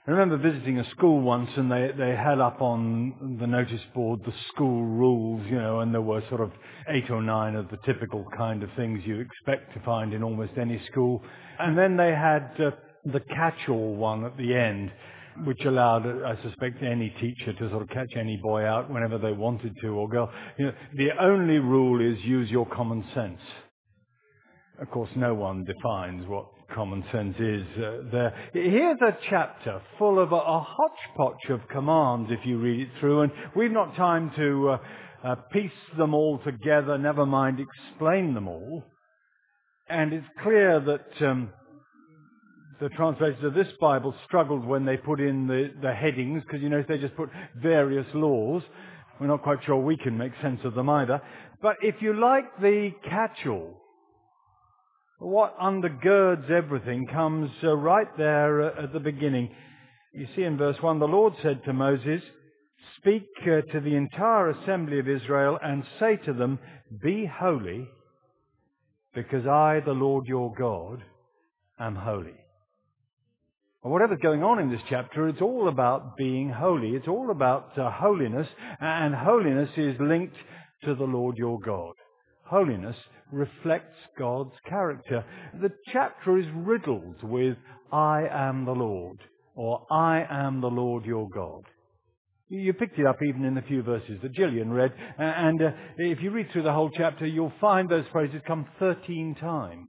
I remember visiting a school once, and they had up on the notice board the school rules, and there were sort of 8 or 9 of the typical kind of things you expect to find in almost any school. And then they had the catch-all one at the end, which allowed, I suspect, any teacher to sort of catch any boy out whenever they wanted to, or girl. The only rule is use your common sense. Of course, no one defines what common sense is there. Here's a chapter full of a hodgepodge of commands if you read it through, and we've not time to piece them all together, never mind explain them all. And it's clear that the translators of this Bible struggled when they put in the headings, because they just put various laws. We're not quite sure we can make sense of them either. But if you like the catch-all, what undergirds everything comes right there at the beginning. You see in verse 1, the Lord said to Moses, "Speak to the entire assembly of Israel and say to them, 'Be holy, because I, the Lord your God, am holy.'" Well, whatever's going on in this chapter, it's all about being holy. It's all about holiness, and holiness is linked to the Lord your God. Holiness reflects God's character. The chapter is riddled with "I am the Lord," or "I am the Lord your God." You picked it up even in the few verses that Gillian read, and if you read through the whole chapter, you'll find those phrases come 13 times.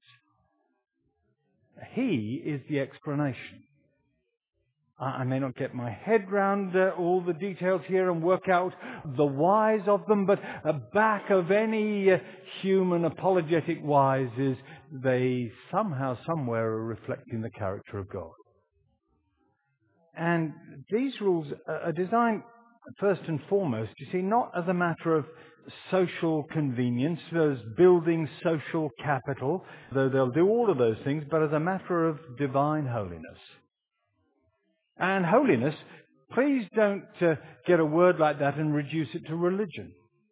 He is the explanation. I may not get my head round all the details here and work out the whys of them, but back of any human apologetic whys is they somehow, somewhere are reflecting the character of God. And these rules are designed, first and foremost, you see, not as a matter of social convenience, as building social capital, though they'll do all of those things, but as a matter of divine holiness. And holiness, please don't get a word like that and reduce it to religion.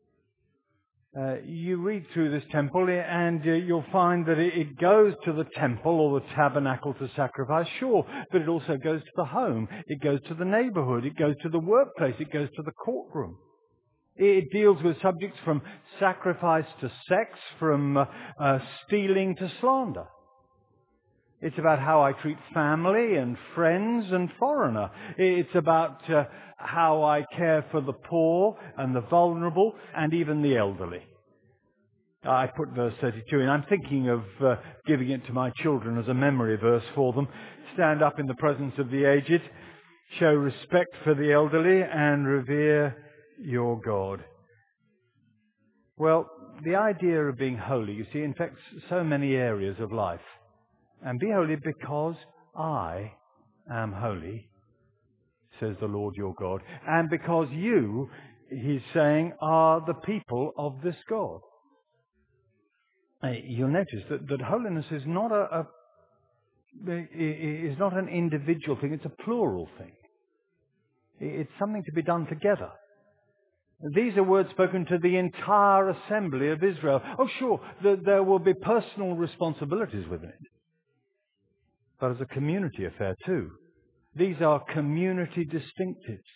You read through this temple and you'll find that it goes to the temple or the tabernacle to sacrifice, sure, but it also goes to the home, it goes to the neighborhood, it goes to the workplace, it goes to the courtroom. It deals with subjects from sacrifice to sex, from stealing to slander. It's about how I treat family and friends and foreigner. It's about how I care for the poor and the vulnerable and even the elderly. I put verse 32 in. I'm thinking of giving it to my children as a memory verse for them. Stand up in the presence of the aged, show respect for the elderly, and revere your God. Well, the idea of being holy, you see, infects so many areas of life. And be holy because I am holy, says the Lord your God. And because you, he's saying, are the people of this God. You'll notice that holiness is not is not an individual thing, it's a plural thing. It's something to be done together. These are words spoken to the entire assembly of Israel. Oh, sure, there will be personal responsibilities within it, but as a community affair too. These are community distinctives.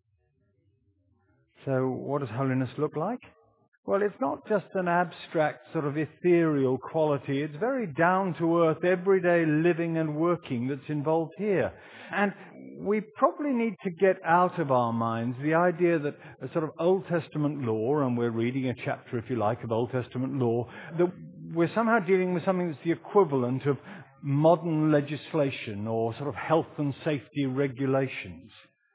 So what does holiness look like? Well, it's not just an abstract sort of ethereal quality. It's very down-to-earth, everyday living and working that's involved here. And we probably need to get out of our minds the idea that a sort of Old Testament law, and we're reading a chapter, if you like, of Old Testament law, that we're somehow dealing with something that's the equivalent of modern legislation or sort of health and safety regulations.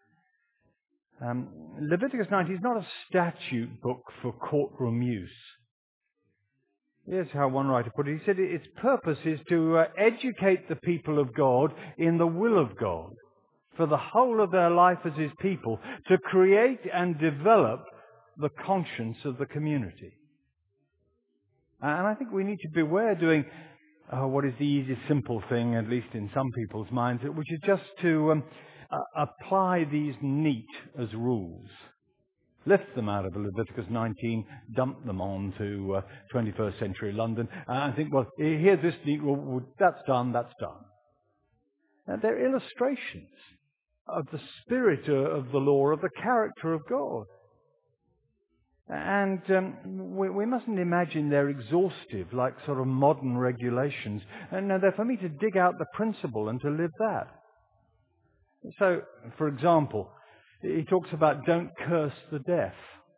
Leviticus 19 is not a statute book for courtroom use. Here's how one writer put it. He said its purpose is to educate the people of God in the will of God for the whole of their life as His people, to create and develop the conscience of the community. And I think we need to beware doing what is the easy, simple thing, at least in some people's minds, which is just to apply these neat as rules. Lift them out of Leviticus 19, dump them on to 21st century London, and think, well, here's this neat rule, that's done, that's done. Now, they're illustrations of the spirit of the law, of the character of God. And we mustn't imagine they're exhaustive, like sort of modern regulations. And no, they're for me to dig out the principle and to live that. So, for example, he talks about don't curse the deaf.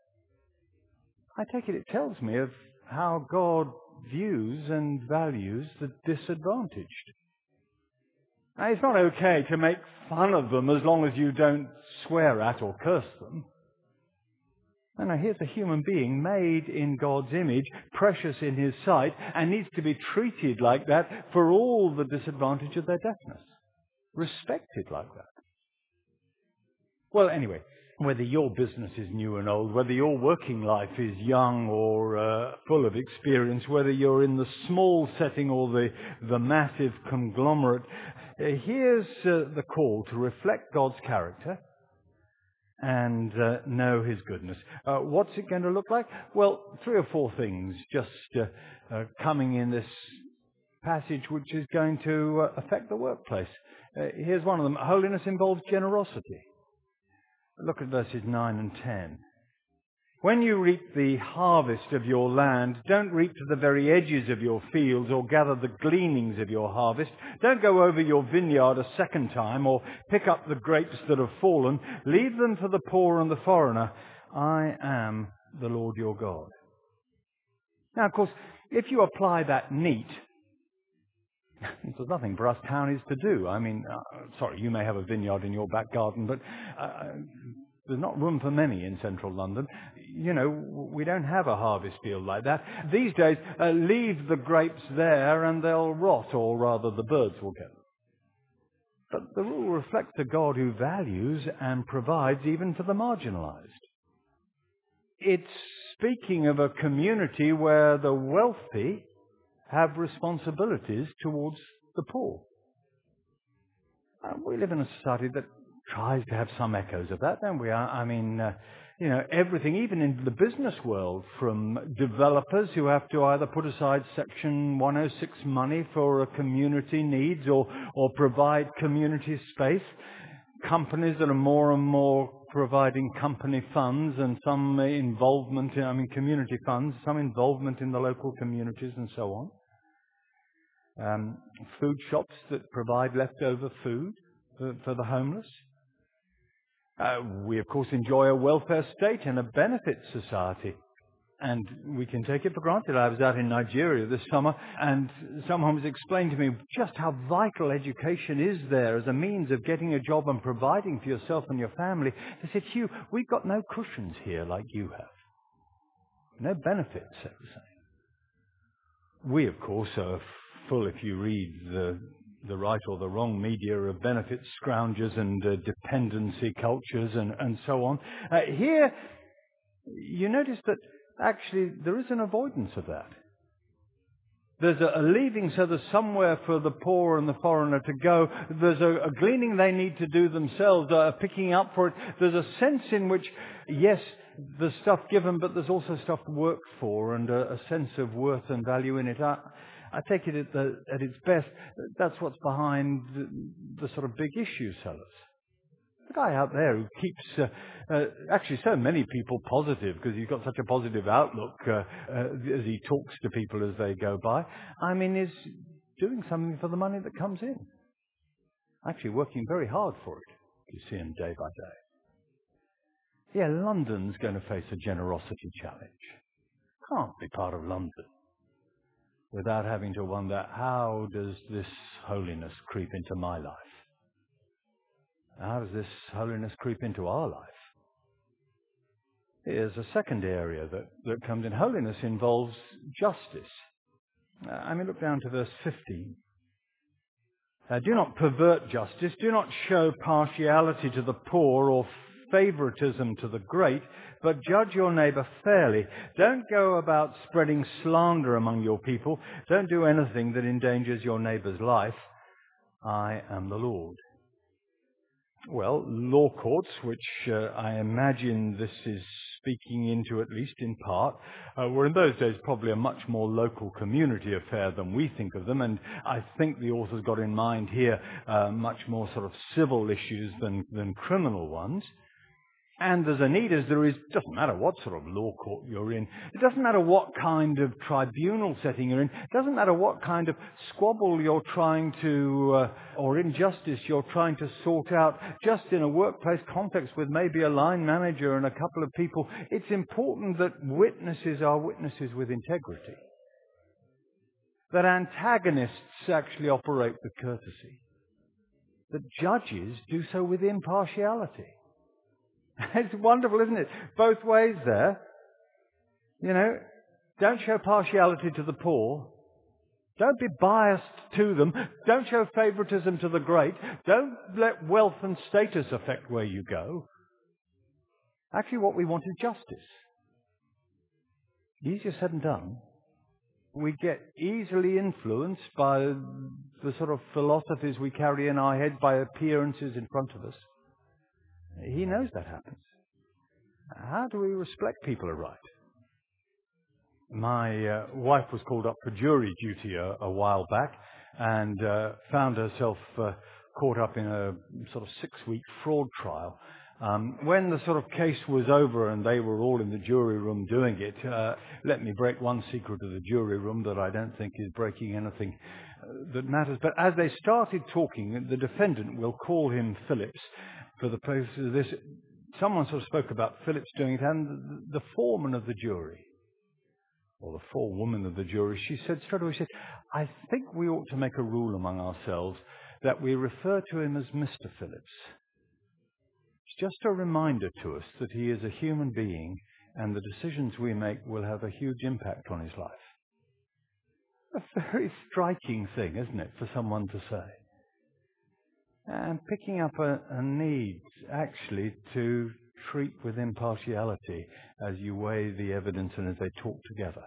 I take it tells me of how God views and values the disadvantaged. Now, it's not okay to make fun of them as long as you don't swear at or curse them. No, here's a human being made in God's image, precious in His sight, and needs to be treated like that for all the disadvantage of their deafness. Respected like that. Well, anyway, whether your business is new and old, whether your working life is young or full of experience, whether you're in the small setting or the massive conglomerate, here's the call to reflect God's character and know His goodness. What's it going to look like? Well, 3 or 4 things just coming in this passage which is going to affect the workplace. Here's one of them. Holiness involves generosity. Look at verses 9 and 10. When you reap the harvest of your land, don't reap to the very edges of your fields or gather the gleanings of your harvest. Don't go over your vineyard a second time or pick up the grapes that have fallen. Leave them for the poor and the foreigner. I am the Lord your God. Now, of course, if you apply that neat, there's nothing for us townies to do. I mean, sorry, you may have a vineyard in your back garden, but there's not room for many in central London. You know, we don't have a harvest field like that. These days, leave the grapes there and they'll rot, or rather the birds will get them. But the rule reflects a God who values and provides even for the marginalized. It's speaking of a community where the wealthy have responsibilities towards the poor. We live in a society that tries to have some echoes of that, don't we? I mean, everything, even in the business world, from developers who have to either put aside Section 106 money for a community needs or provide community space, companies that are more and more providing company funds and some involvement community funds, some involvement in the local communities and so on. Food shops that provide leftover food for the homeless. We, of course, enjoy a welfare state and a benefit society. And we can take it for granted. I was out in Nigeria this summer, and someone was explaining to me just how vital education is there as a means of getting a job and providing for yourself and your family. They said, Hugh, we've got no cushions here like you have. No benefits, so to say. We, of course, are full, if you read the right or the wrong media, of benefit scroungers and dependency cultures and so on. Here, you notice that actually there is an avoidance of that. There's a leaving, so there's somewhere for the poor and the foreigner to go. There's a gleaning they need to do themselves, picking up for it. There's a sense in which, yes, there's stuff given, but there's also stuff worked for and a sense of worth and value in it. I take it at its best, that's what's behind the sort of big issue sellers. The guy out there who keeps actually so many people positive because he's got such a positive outlook as he talks to people as they go by, is doing something for the money that comes in. Actually working very hard for it. You see him day by day. Yeah, London's going to face a generosity challenge. Can't be part of London without having to wonder, how does this holiness creep into my life? How does this holiness creep into our life? Here's a second area that comes in. Holiness involves justice. Look down to verse 15. Do not pervert justice. Do not show partiality to the poor or favoritism to the great, but judge your neighbor fairly. Don't go about spreading slander among your people. Don't do anything that endangers your neighbor's life. I am the Lord. Well, law courts, which I imagine this is speaking into, at least in part, were in those days probably a much more local community affair than we think of them, and I think the author's got in mind here much more sort of civil issues than criminal ones. And as a need as there is, it doesn't matter what sort of law court you're in. It doesn't matter what kind of tribunal setting you're in. It doesn't matter what kind of squabble you're trying to, or injustice you're trying to sort out just in a workplace context with maybe a line manager and a couple of people. It's important that witnesses are witnesses with integrity. That antagonists actually operate with courtesy. That judges do so with impartiality. It's wonderful, isn't it? Both ways there. You know, don't show partiality to the poor. Don't be biased to them. Don't show favoritism to the great. Don't let wealth and status affect where you go. Actually, what we want is justice. Easier said than done. We get easily influenced by the sort of philosophies we carry in our heads, by appearances in front of us. He knows that happens. How do we respect people aright? My wife was called up for jury duty a while back and found herself caught up in a sort of 6-week fraud trial. When the sort of case was over and they were all in the jury room doing it, let me break one secret of the jury room that I don't think is breaking anything that matters. But as they started talking, the defendant, we'll call him Phillips, for the purpose of this, someone sort of spoke about Phillips doing it, and the foreman of the jury, or the forewoman of the jury, she said straight away, she said, I think we ought to make a rule among ourselves that we refer to him as Mr. Phillips. It's just a reminder to us that he is a human being and the decisions we make will have a huge impact on his life. A very striking thing, isn't it, for someone to say? And picking up a need, actually, to treat with impartiality as you weigh the evidence and as they talk together.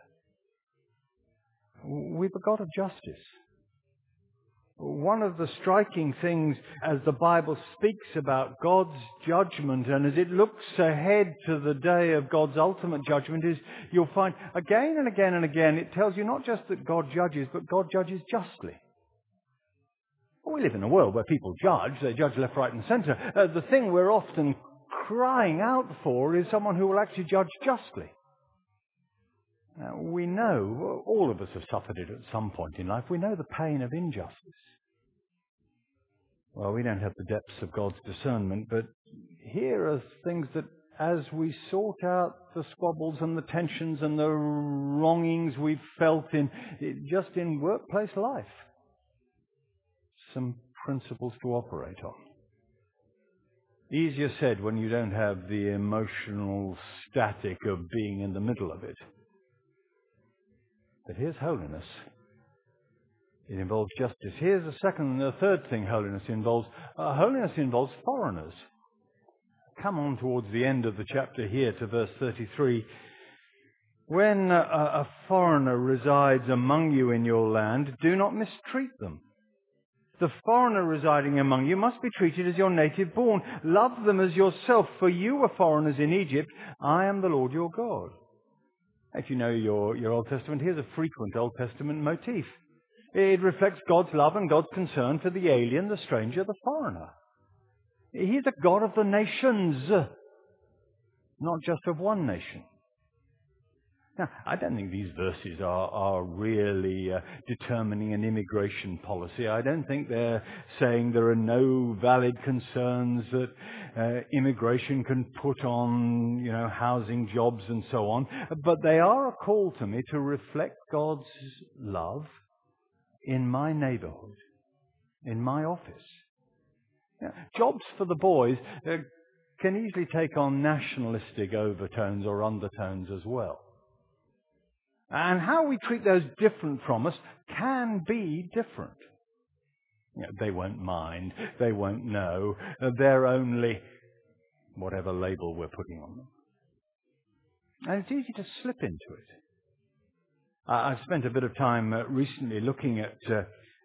We've a God of justice. One of the striking things as the Bible speaks about God's judgment and as it looks ahead to the day of God's ultimate judgment is you'll find again and again and again it tells you not just that God judges, but God judges justly. We live in a world where people judge. They judge left, right and centre. The thing we're often crying out for is someone who will actually judge justly. Now, we know, all of us have suffered it at some point in life, we know the pain of injustice. Well, we don't have the depths of God's discernment, but here are things that as we sort out the squabbles and the tensions and the wrongings we've felt just in workplace life, some principles to operate on. Easier said when you don't have the emotional static of being in the middle of it. But here's holiness. It involves justice. Here's the third thing holiness involves. Holiness involves foreigners. Come on towards the end of the chapter here to verse 33. When a foreigner resides among you in your land, do not mistreat them. The foreigner residing among you must be treated as your native born. Love them as yourself, for you were foreigners in Egypt. I am the Lord your God. If you know your Old Testament, here's a frequent Old Testament motif. It reflects God's love and God's concern for the alien, the stranger, the foreigner. He's a God of the nations, not just of one nation. Now, I don't think these verses are really determining an immigration policy. I don't think they're saying there are no valid concerns that immigration can put on, housing, jobs and so on. But they are a call to me to reflect God's love in my neighborhood, in my office. Jobs for the boys can easily take on nationalistic overtones or undertones as well. And how we treat those different from us can be different. They won't mind. They won't know. They're only whatever label we're putting on them. And it's easy to slip into it. I've spent a bit of time recently looking at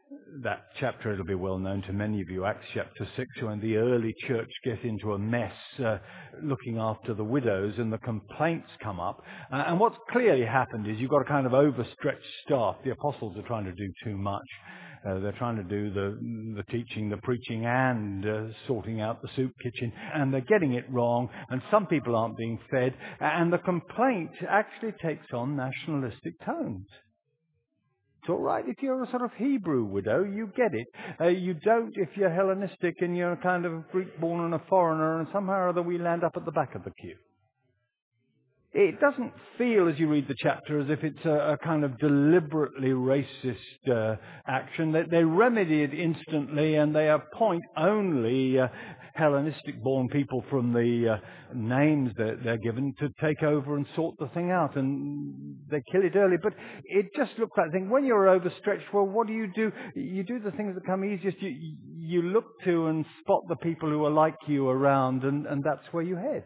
that chapter, it'll be well known to many of you, Acts chapter 6, when the early church get into a mess looking after the widows and the complaints come up. And what's clearly happened is you've got a kind of overstretched staff. The apostles are trying to do too much. They're trying to do the teaching, the preaching, and sorting out the soup kitchen, and they're getting it wrong, and some people aren't being fed, and the complaint actually takes on nationalistic tones. It's all right if you're a sort of Hebrew widow, you get it. You don't if you're Hellenistic and you're kind of Greek-born and a foreigner, and somehow or other we land up at the back of the queue. It doesn't feel, as you read the chapter, as if it's a kind of deliberately racist action. They remedy it instantly, and they appoint only Hellenistic-born people from the names that they're given to take over and sort the thing out, and they kill it early. But it just looks like a thing. When you're overstretched, well, what do? You do the things that come easiest. You look to and spot the people who are like you around, and that's where you head.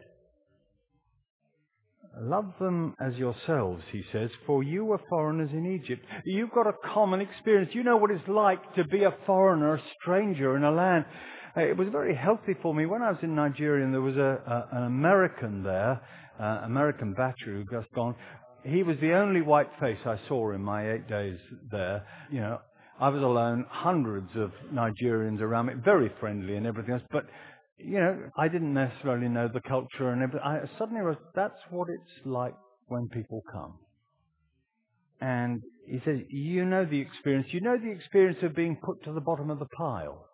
Love them as yourselves, he says, for you were foreigners in Egypt. You've got a common experience. You know what it's like to be a foreigner, a stranger in a land. It was very healthy for me. When I was in Nigeria and there was an American there, American batcher who just gone, he was the only white face I saw in my 8 days there. You know, I was alone, hundreds of Nigerians around me, very friendly and everything else, but you know, I didn't necessarily know the culture and everything. I suddenly realized that's what it's like when people come. And he says, you know the experience. You know the experience of being put to the bottom of the pile.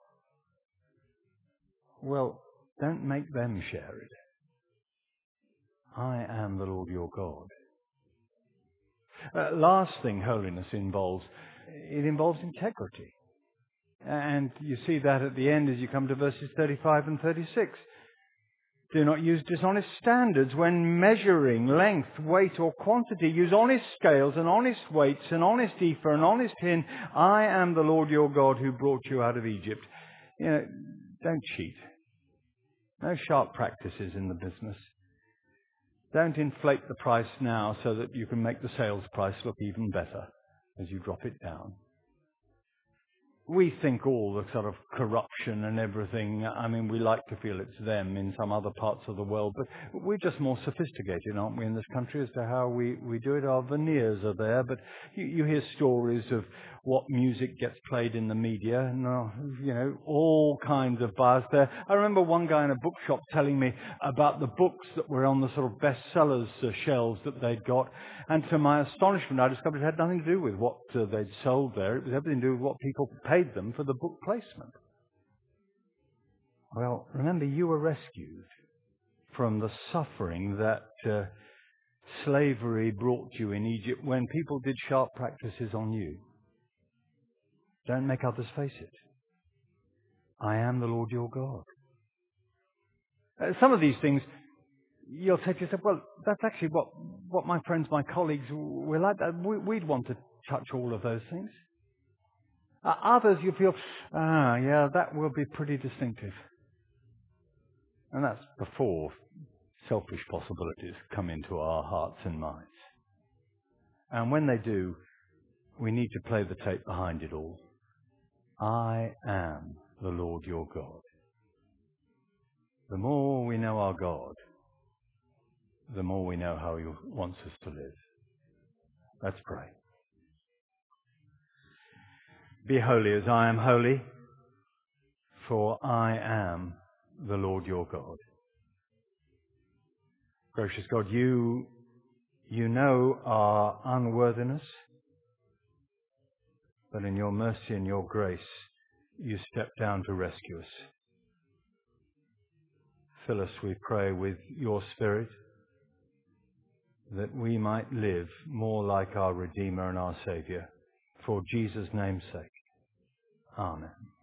Well, don't make them share it. I am the Lord your God. Last thing holiness involves, it involves integrity. And you see that at the end as you come to verses 35 and 36. Do not use dishonest standards when measuring length, weight, or quantity. Use honest scales and honest weights, an honest ephah, an honest hin. I am the Lord your God who brought you out of Egypt. You know, don't cheat. No sharp practices in the business. Don't inflate the price now so that you can make the sales price look even better as you drop it down. We think all the sort of corruption and everything, I mean, we like to feel it's them in some other parts of the world, but we're just more sophisticated, aren't we, in this country as to how we do it. Our veneers are there, but you hear stories of what music gets played in the media, and, you know, all kinds of bias there. I remember one guy in a bookshop telling me about the books that were on the sort of bestsellers shelves that they'd got, and to my astonishment, I discovered it had nothing to do with what they'd sold there. It was everything to do with what people paid them for the book placement. Well, remember, you were rescued from the suffering that slavery brought you in Egypt when people did sharp practices on you. Don't make others face it. I am the Lord your God. Some of these things, you'll say to yourself, well, that's actually what my friends, my colleagues, we're like that. We'd want to touch all of those things. Others you feel, yeah, that will be pretty distinctive. And that's before selfish possibilities come into our hearts and minds. And when they do, we need to play the tape behind it all. I am the Lord your God. The more we know our God, the more we know how he wants us to live. Let's pray. Be holy as I am holy, for I am the Lord your God. Gracious God, you know our unworthiness, but in your mercy and your grace, you step down to rescue us. Fill us, we pray, with your Spirit, that we might live more like our Redeemer and our Saviour. For Jesus' name's sake. Amen.